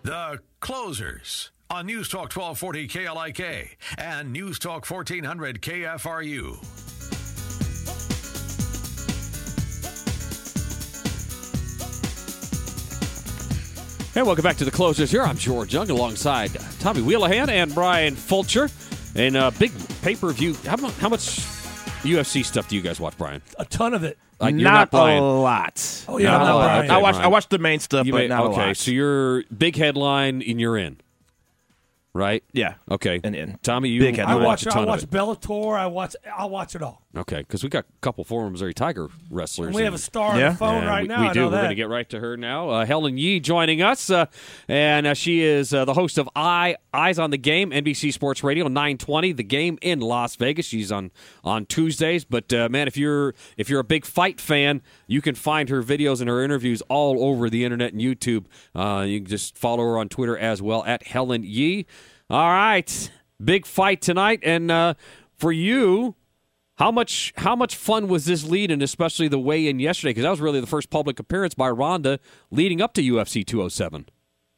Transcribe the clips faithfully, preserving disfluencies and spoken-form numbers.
The Closers on News Talk twelve forty K L I K and News Talk fourteen hundred K F R U. Hey, welcome back to The Closers here. I'm George Young alongside Tommy Wheelahan and Brian Fulcher. And uh, big pay-per-view. How, mu- how much U F C stuff do you guys watch, Brian? A ton of it. Uh, you're not, not Brian. a lot. Oh, yeah, Not I'm a not lot. Brian. Okay, I watch. Brian. I watch the main stuff, You but may- not okay, a lot. so you're big headline and you're in, right? Yeah. Okay. And in. Tommy, you, Big you I headline. watch watch. a I ton watch of it. Bellator. I watch. I'll watch it all. Okay, because we got a couple former Missouri Tiger wrestlers. And we have a and- star on Yeah. the phone And right we, now. We I do. know We're that. going to get right to her now. Uh, Helen Yee joining us, uh, and uh, she is uh, the host of I Eyes on the Game, N B C Sports Radio, nine twenty. The Game in Las Vegas. She's on on Tuesdays. But uh, man, if you're if you're a big fight fan, you can find her videos and her interviews all over the internet and YouTube. Uh, you can just follow her on Twitter as well at Helen Yee. All right, big fight tonight, and uh, for you. How much how much fun was this lead, and especially the weigh-in yesterday? Because that was really the first public appearance by Ronda leading up to U F C two oh seven.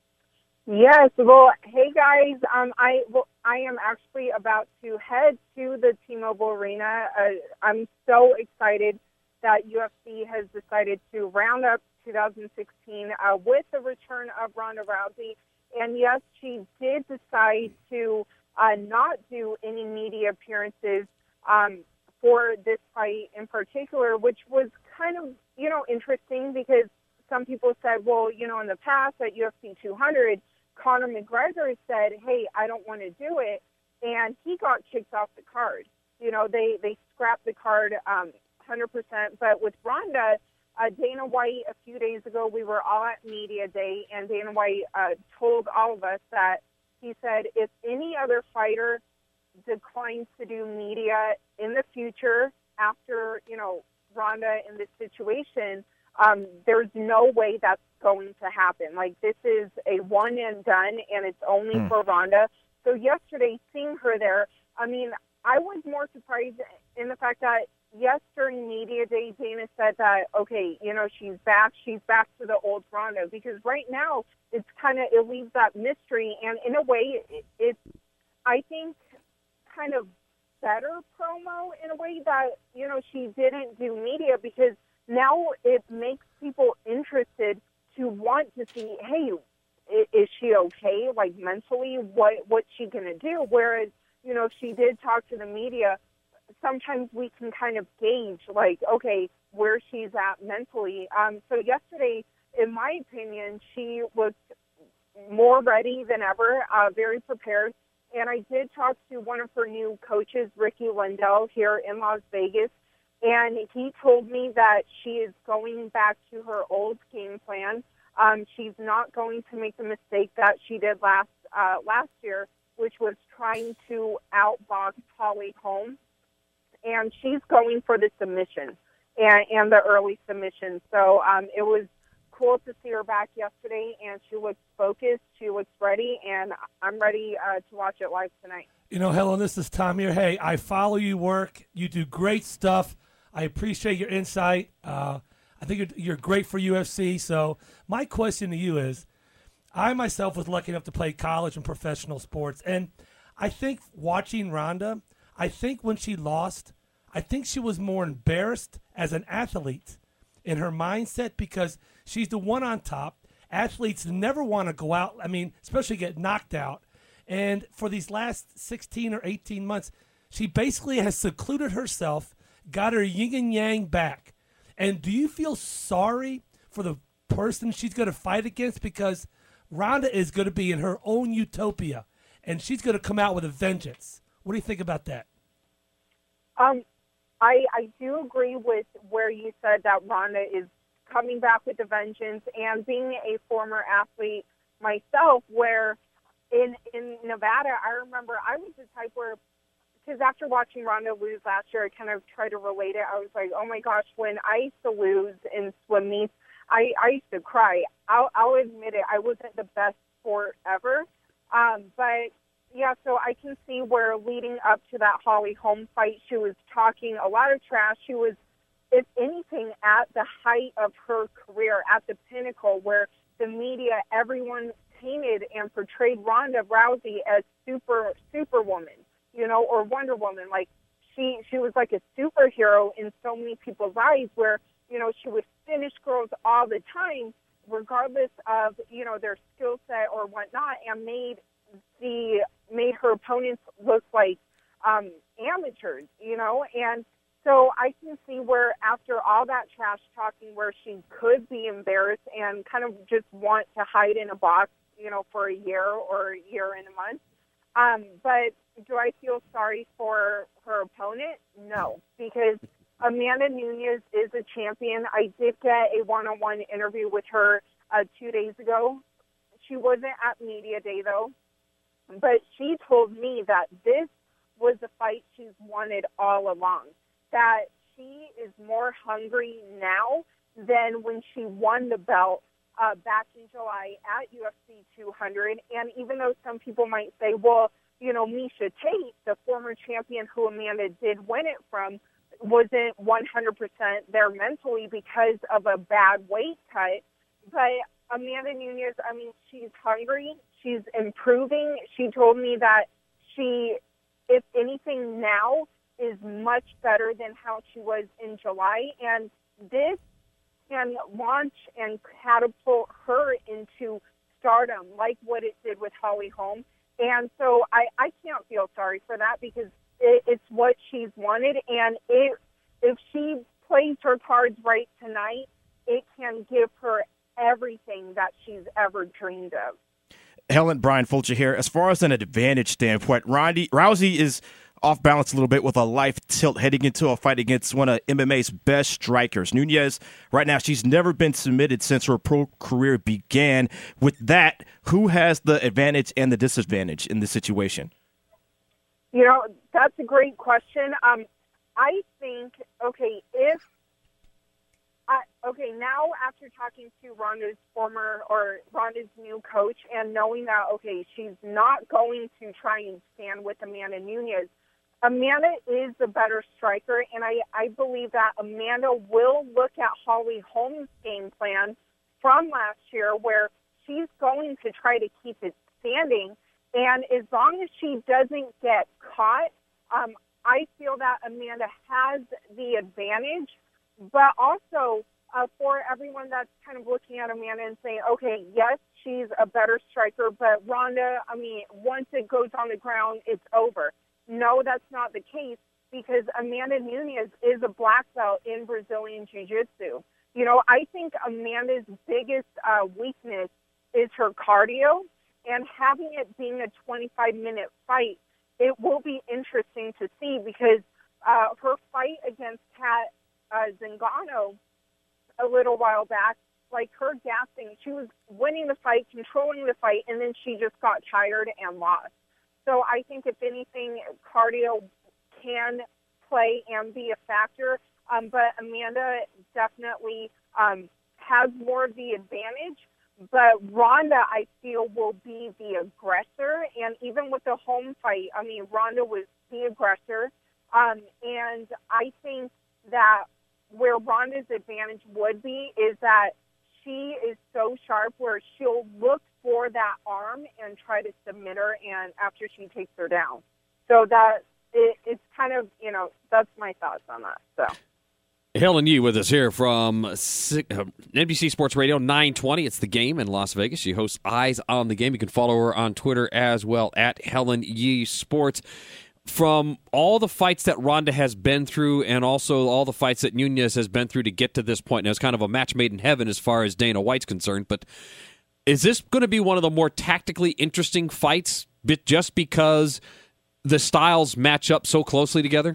Yes. Well, hey guys, um, I well, I am actually about to head to the T-Mobile Arena. Uh, I'm so excited that U F C has decided to round up two thousand sixteen uh, with the return of Ronda Rousey. And yes, she did decide to uh, not do any media appearances um, for this fight in particular, which was kind of, you know, interesting because some people said, well, you know, in the past at U F C two hundred, Conor McGregor said, hey, I don't want to do it, and he got kicked off the card. You know, they, they scrapped the card um, one hundred percent. But with Ronda, uh, Dana White, a few days ago, we were all at Media Day, and Dana White uh, told all of us that he said if any other fighter declines to do media in the future after, you know, Ronda in this situation, um, there's no way that's going to happen. Like, this is a one and done, and it's only Mm. for Ronda. So yesterday, seeing her there, I mean, I was more surprised in the fact that, yes, during Media Day, Dana said that, okay, you know, she's back. She's back to the old Ronda. Because right now, it's kind of, it leaves that mystery. And in a way, it, it's, I think, kind of better promo in a way that, you know, she didn't do media, because now it makes people interested to want to see, hey, i- is she okay? Like, mentally, what what's she going to do? Whereas, you know, if she did talk to the media, sometimes we can kind of gauge, like, okay, where she's at mentally. Um, so yesterday, in my opinion, she was more ready than ever, uh, very prepared. And I did talk to one of her new coaches, Ricky Lindell, here in Las Vegas, and he told me that she is going back to her old game plan. Um, she's not going to make the mistake that she did last uh, last year, which was trying to outbox Holly Holm. And she's going for the submission and, and the early submission. So um, it was cool to see her back yesterday, and she looks focused, she looks ready, and I'm ready uh, to watch it live tonight. You know, Helen, this is Tom here. Hey, I follow you work. You do great stuff. I appreciate your insight. Uh, I think you're, you're great for U F C. So my question to you is, I myself was lucky enough to play college and professional sports, and I think watching Ronda, I think when she lost, I think she was more embarrassed as an athlete in her mindset, because she's the one on top. Athletes never want to go out, I mean, especially get knocked out. And for these last sixteen or eighteen months, she basically has secluded herself, got her yin and yang back. And do you feel sorry for the person she's going to fight against? Because Ronda is going to be in her own utopia, and she's going to come out with a vengeance. What do you think about that? Um, I, I do agree with where you said that Ronda is coming back with a vengeance, and being a former athlete myself, where in in Nevada, I remember I was the type where, because after watching Ronda lose last year, I kind of tried to relate it. I was like, oh my gosh, when I used to lose in swim meets, I, I used to cry. I'll, I'll admit it, I wasn't the best sport ever. Um, but, yeah, so I can see where leading up to that Holly Holm fight, she was talking a lot of trash. She was, if anything, at the height of her career, at the pinnacle, where the media, everyone painted and portrayed Ronda Rousey as super superwoman, you know, or Wonder Woman. Like she she was like a superhero in so many people's eyes, where, you know, she would finish girls all the time, regardless of, you know, their skill set or whatnot, and made the made her opponents look like um, amateurs, you know. And so I can see where after all that trash talking, where she could be embarrassed and kind of just want to hide in a box, you know, for a year or a year and a month. Um, but do I feel sorry for her opponent? No, because Amanda Nunes is a champion. I did get a one-on-one interview with her uh, two days ago. She wasn't at Media Day, though, but she told me that this was the fight she's wanted all along, that she is more hungry now than when she won the belt uh, back in July at U F C two hundred. And even though some people might say, well, you know, Miesha Tate, the former champion who Amanda did win it from, wasn't one hundred percent there mentally because of a bad weight cut. But Amanda Nunes, I mean, she's hungry. She's improving. She told me that she, if anything now, is much better than how she was in July. And this can launch and catapult her into stardom, like what it did with Holly Holm. And so I, I can't feel sorry for that, because it, it's what she's wanted. And it, if she plays her cards right tonight, it can give her everything that she's ever dreamed of. Helen, Brian Fulcher here. As far as an advantage standpoint, Rondy, Rousey is off balance a little bit with a life tilt heading into a fight against one of M M A's best strikers. Nunes, right now, she's never been submitted since her pro career began. With that, who has the advantage and the disadvantage in this situation? You know, that's a great question. Um, I think, okay, if I, okay, now after talking to Ronda's former or Ronda's new coach and knowing that, okay, she's not going to try and stand with Amanda Nunes, Amanda is the better striker, and I, I believe that Amanda will look at Holly Holm's game plan from last year, where she's going to try to keep it standing, and as long as she doesn't get caught, um, I feel that Amanda has the advantage. But also, uh, for everyone that's kind of looking at Amanda and saying, okay, yes, she's a better striker, but Ronda, I mean, once it goes on the ground, it's over. No, that's not the case, because Amanda Nunes is a black belt in Brazilian Jiu-Jitsu. You know, I think Amanda's biggest uh, weakness is her cardio, and having it being a twenty-five minute fight, it will be interesting to see, because uh, her fight against Kat Uh, Zingano a little while back, like her gassing, she was winning the fight, controlling the fight, and then she just got tired and lost. So I think if anything, cardio can play and be a factor, um, but Amanda definitely um, has more of the advantage. But Ronda, I feel, will be the aggressor, and even with the home fight, I mean, Ronda was the aggressor, um, and I think that where Ronda's advantage would be is that she is so sharp where she'll look for that arm and try to submit her, and after she takes her down. So that it, it's kind of, you know, that's my thoughts on that. So. Helen Yee with us here from N B C Sports Radio nine twenty. It's The Game in Las Vegas. She hosts Eyes on the Game. You can follow her on Twitter as well, at Helen Yee Sports. From all the fights that Ronda has been through, and also all the fights that Nunes has been through to get to this point, now it's kind of a match made in heaven as far as Dana White's concerned, but is this going to be one of the more tactically interesting fights just because the styles match up so closely together?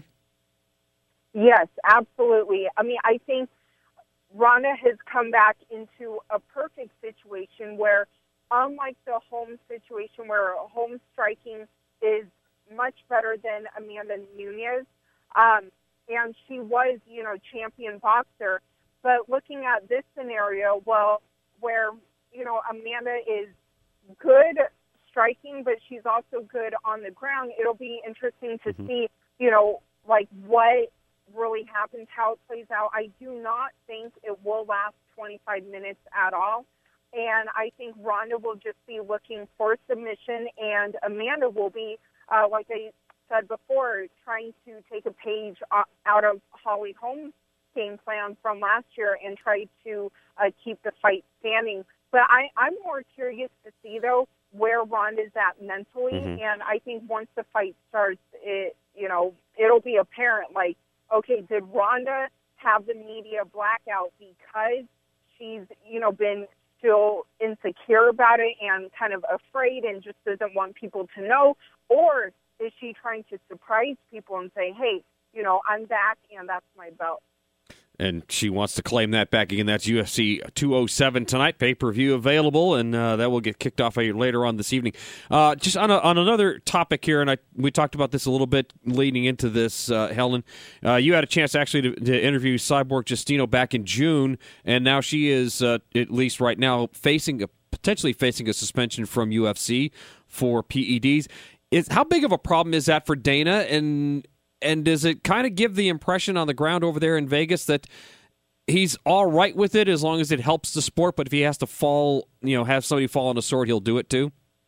Yes, absolutely. I mean, I think Ronda has come back into a perfect situation where, unlike the home situation where home striking is much better than Amanda Nunes, um, and she was, you know, champion boxer. But looking at this scenario, well, where, you know, Amanda is good striking, but she's also good on the ground, it'll be interesting to mm-hmm. see, you know, like what really happens, how it plays out. I do not think it will last twenty-five minutes at all. And I think Ronda will just be looking for submission, and Amanda will be, uh, like I said before, trying to take a page out of Holly Holm's game plan from last year and try to uh, keep the fight standing. But I, I'm more curious to see, though, where Ronda's at mentally. Mm-hmm. And I think once the fight starts, it, you know, it'll be apparent, like, okay, did Ronda have the media blackout because she's, you know, been still insecure about it and kind of afraid and just doesn't want people to know? Or is she trying to surprise people and say, hey, you know, I'm back and that's my belt? And she wants to claim that back again. That's U F C two oh seven tonight, pay-per-view available, and uh, that will get kicked off later on this evening. Uh, just on, a, on another topic here, and I, we talked about this a little bit leading into this, uh, Helen. Uh, you had a chance actually to, to interview Cyborg Justino back in June, and now she is, uh, at least right now, facing a, potentially facing a suspension from U F C for P E Ds. Is, how big of a problem is that for Dana, and And does it kind of give the impression on the ground over there in Vegas that he's all right with it as long as it helps the sport, but if he has to fall, you know, have somebody fall on a sword, he'll do it too?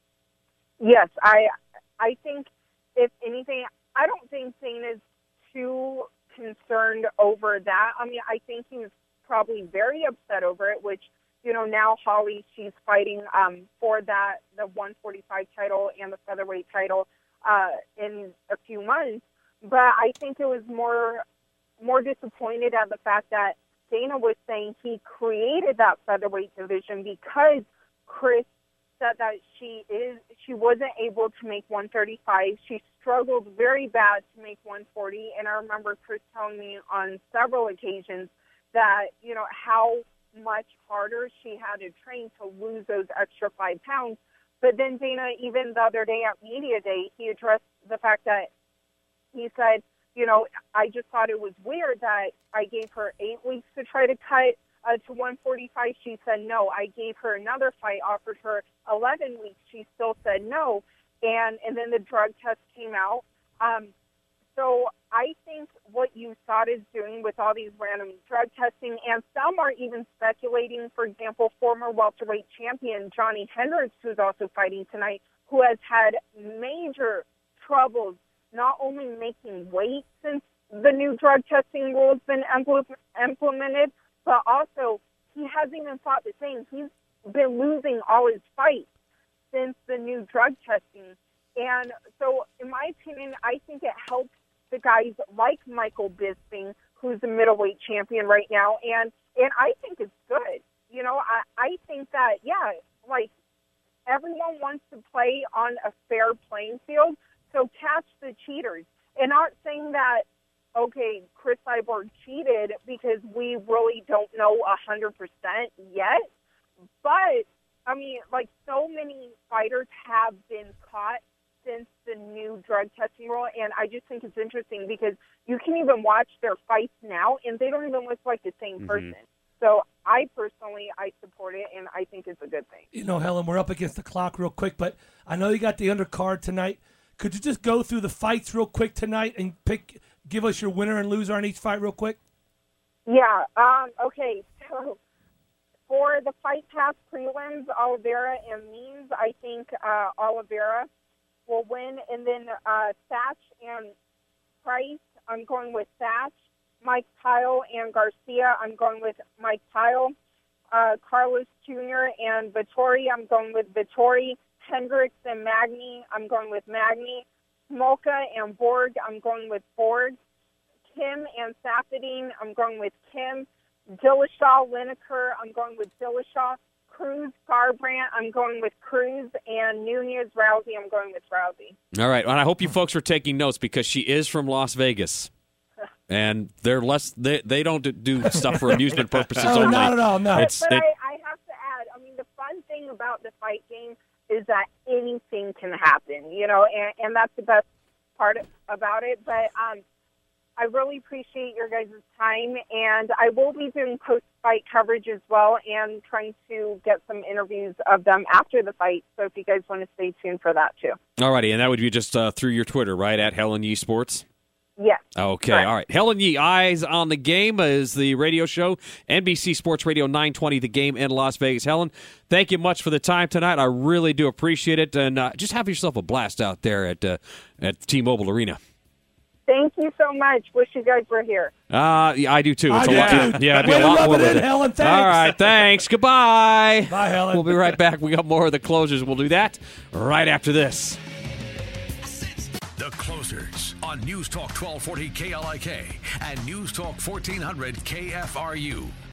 Yes, I I think, if anything, I don't think Dana's too concerned over that. I mean, I think he was probably very upset over it, which, you know, now Holly, she's fighting um, for that, the one forty-five title and the featherweight title uh, in a few months. But I think it was more more disappointed at the fact that Dana was saying he created that featherweight division because Chris said that she is she wasn't able to make one thirty-five. She struggled very bad to make one forty. And I remember Chris telling me on several occasions that, you know, how much harder she had to train to lose those extra five pounds. But then Dana, even the other day at Media Day, he addressed the fact that he said, you know, I just thought it was weird that I gave her eight weeks to try to cut uh, to one forty-five. She said no. I gave her another fight, offered her eleven weeks. She still said no. And and then the drug test came out. Um, so I think what U S A D is doing with all these random drug testing, and some are even speculating, for example, former welterweight champion Johnny Hendricks, who's also fighting tonight, who has had major troubles not only making weight since the new drug testing rule has been implemented, but also he hasn't even fought the same. He's been losing all his fights since the new drug testing. And so, in my opinion, I think it helps the guys like Michael Bisping, who's a middleweight champion right now, and, and I think it's good. You know, I, I think that, yeah, like, everyone wants to play on a fair playing field, so catch the cheaters. And not saying that, okay, Chris Cyborg cheated because we really don't know one hundred percent yet. But, I mean, like, so many fighters have been caught since the new drug testing rule, and I just think it's interesting because you can even watch their fights now, and they don't even look like the same mm-hmm. person. So I personally, I support it, and I think it's a good thing. You know, Helen, we're up against the clock real quick, but I know you got the undercard tonight. Could you just go through the fights real quick tonight and pick, give us your winner and loser on each fight real quick? Yeah. Um, okay. So for the Fight Pass prelims, Oliveira and Means, I think uh, Oliveira will win. And then uh, Thatch and Price, I'm going with Thatch. Mike Tile and Garcia, I'm going with Mike Tile. Uh, Carlos Junior and Vittori, I'm going with Vittori. Hendricks and Magny, I'm going with Magny. Smolka and Borg, I'm going with Borg. Kim and Safadine, I'm going with Kim. Dillashaw, Lineker, I'm going with Dillashaw. Cruz, Garbrandt, I'm going with Cruz. And Nunez, Rousey, I'm going with Rousey. All right, and I hope you folks are taking notes because she is from Las Vegas. And they're less, they, they don't do stuff for amusement purposes no, only. Not at all, no. But, but it, I, I have to add, I mean, the fun thing about the fight game is that anything can happen, you know, and, and that's the best part about it. But um, I really appreciate your guys' time, and I will be doing post-fight coverage as well and trying to get some interviews of them after the fight. So if you guys want to stay tuned for that, too. All righty, and that would be just uh, through your Twitter, right, at Helen Yee Sports? Yes. Okay, correct. all right. Helen Yee, Eyes on the Game is the radio show. N B C Sports Radio nine twenty, The Game in Las Vegas. Helen, thank you much for the time tonight. I really do appreciate it. And uh, just have yourself a blast out there at uh, at T-Mobile Arena. Thank you so much. Wish you guys were here. Uh, yeah, I do too. It's I a do lot. too. Yeah, it'd be Way a to lot rub more it with in, it. Helen. Thanks. All right, thanks. Goodbye. Bye, Helen. We'll be right back. We got more of the closers. We'll do that right after this. The Closers on News Talk twelve forty K L I K and News Talk fourteen hundred K F R U.